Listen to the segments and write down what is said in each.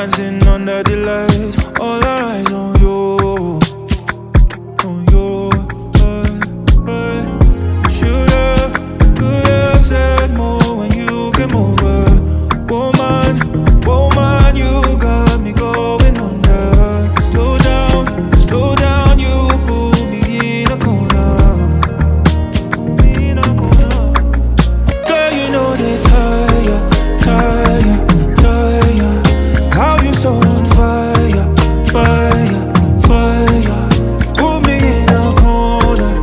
dancing under the lights, all our eyes on you, on you. Should have, could have said more when you came over. Woman, you got me going under. Slow down, you put me in a corner. Girl, you know they tire. How you so on fire. Put me in a corner.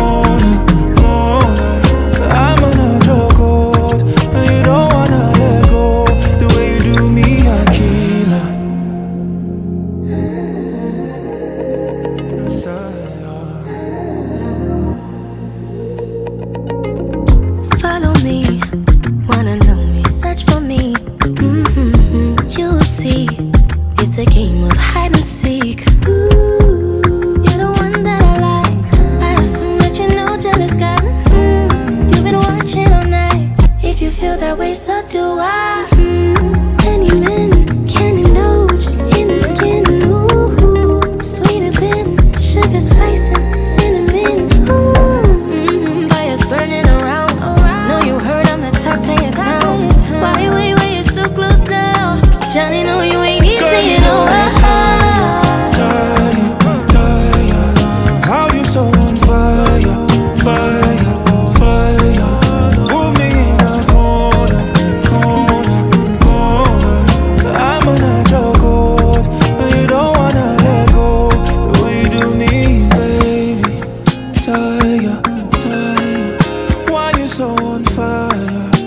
I'm on a chokehold, and you don't wanna let go. The way you do me, I kill her. Follow me, wanna know me, search for me. You'll see, it's a game of hide and seek. Ooh, you're the one that I like. I assume that you know, jealous guy. You've been watching all night. If you feel that way, so do I. Many men can indulge in the skin. Ooh, sweeter than sugar spice and cinnamon. Ooh, fires burning around. Know you heard I'm the top of your town. Why you so close now? Johnny, know you ain't easy and over. How you so on fire. Put me in a corner. I'm on a chokehold, and you don't wanna let go. The way you do me, baby. Tire. Why you so on fire.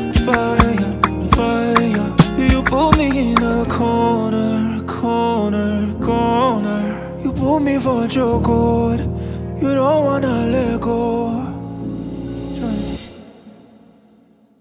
You put me in a corner. You put me for a chokehold. You don't wanna let go.